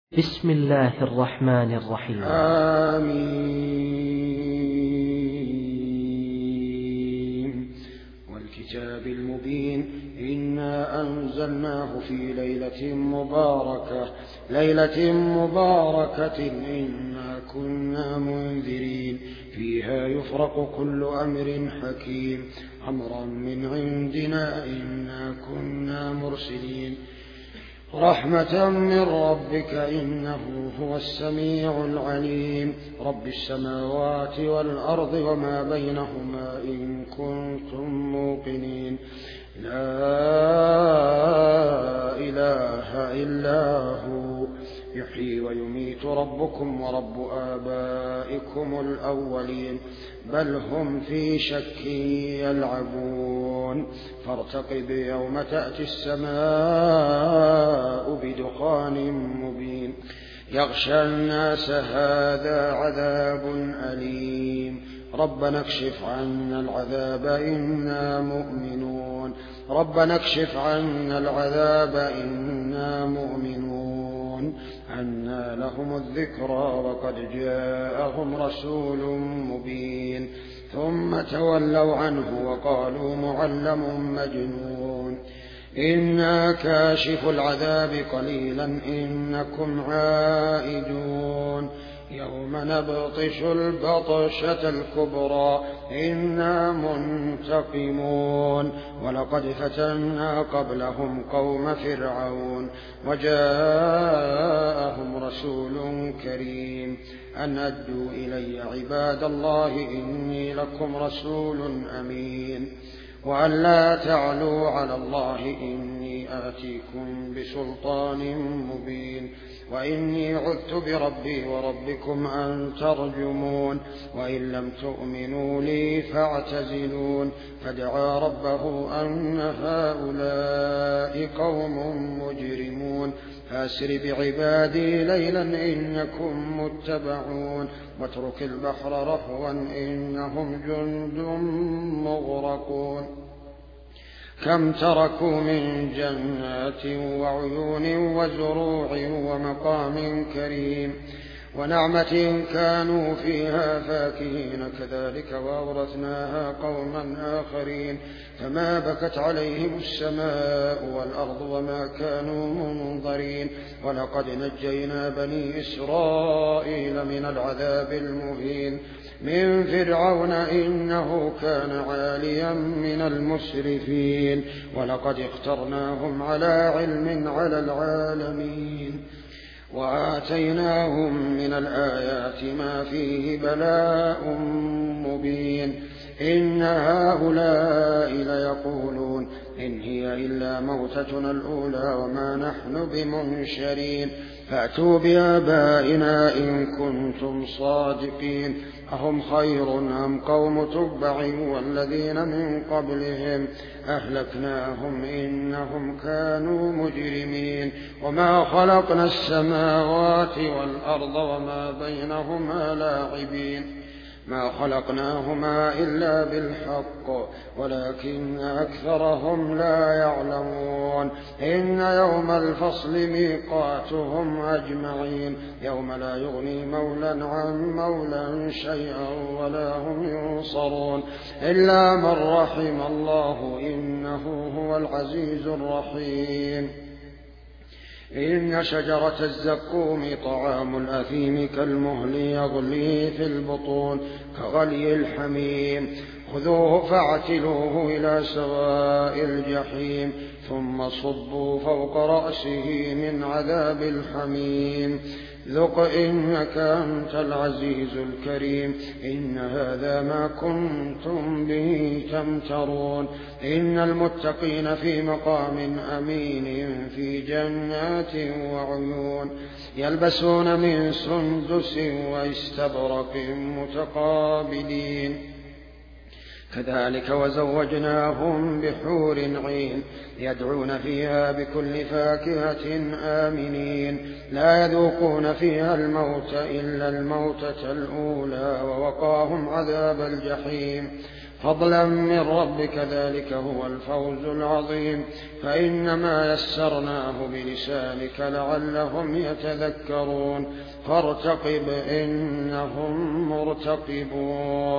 بسم الله الرحمن الرحيم. آمين. والكتاب المبين إنا أنزلناه في ليلة مباركة إنا كنا منذرين فيها يفرق كل أمر حكيم أمرا من عندنا إنا كنا مرسلين رحمة من ربك إنه هو السميع العليم رب السماوات والأرض وما بينهما إن كنتم موقنين لا إله إلا هو يحيي ويميت ربكم ورب آبائكم الأولين بل هم في شك يلعبون فارتقب يوم تأتي السماء بدخان مبين يغشى الناس هذا عذاب أليم ربنا اكشف عنا العذاب إنا مؤمنون ربنا اكشف عنا العذاب إنا مؤمنون أنى لهم الذكرى وقد جاءهم رسول مبين ثم تولوا عنه وقالوا معلم مجنون إنا كاشف العذاب قليلا إنكم عائدون يوم نبطش البطشة الكبرى إنا منتقمون ولقد فتنا قبلهم قوم فرعون وجاءهم رسول كريم أن أدوا إلي عباد الله إني لكم رسول أمين وأن لا تعلوا على الله إني آتيكم بسلطان مبين وإني عذت بربي وربكم أن ترجمون وإن لم تؤمنوا لي فاعتزلون فدعا ربه أن هؤلاء قوم مجرمون فأسر بعبادي ليلا إنكم متبعون واترك البحر رهوا إنهم جند مغرقون كم تركوا من جنات وعيون وزروع ومقام كريم ونعمة كانوا فيها فاكهين كذلك وأورثناها قوما آخرين فما بكت عليهم السماء والأرض وما كانوا منظرين ولقد نجينا بني إسرائيل من العذاب المهين من فرعون إنه كان عاليا من المسرفين ولقد اخترناهم على علم على العالمين وآتيناهم من الآيات ما فيه بلاء مبين إن هؤلاء ليقولون إن هي إلا موتتنا الأولى وما نحن بمنشرين فأتوا بآبائنا إن كنتم صادقين أهم خير أم قوم تبع والذين من قبلهم أهلكناهم إنهم كانوا مجرمين وما خلقنا السماوات والأرض وما بينهما لاعبين ما خلقناهما إلا بالحق ولكن أكثرهم لا يعلمون إن يوم الفصل ميقاتهم أجمعين يوم لا يغني مولى عن مولى شيئا ولا هم ينصرون إلا من رحم الله إنه هو العزيز الرحيم إن شجرة الزقوم طعام الأثيم كالمهل يغلي في البطون كغلي الحميم خذوه فاعتلوه إلى سواء الجحيم ثم صبوا فوق رأسه من عذاب الحميم ذق إنك أنت العزيز الكريم إن هذا ما كنتم به تمترون إن المتقين في مقام أمين في جنات وعيون يلبسون من سندس واستبرق متقابلين كذلك وزوجناهم بحور عين يدعون فيها بكل فاكهة آمنين لا يذوقون فيها الموت إلا الموتة الأولى ووقاهم عذاب الجحيم فضلا من ربك ذلك هو الفوز العظيم فإنما يسرناه بلسانك لعلهم يتذكرون فارتقب إنهم مرتقبون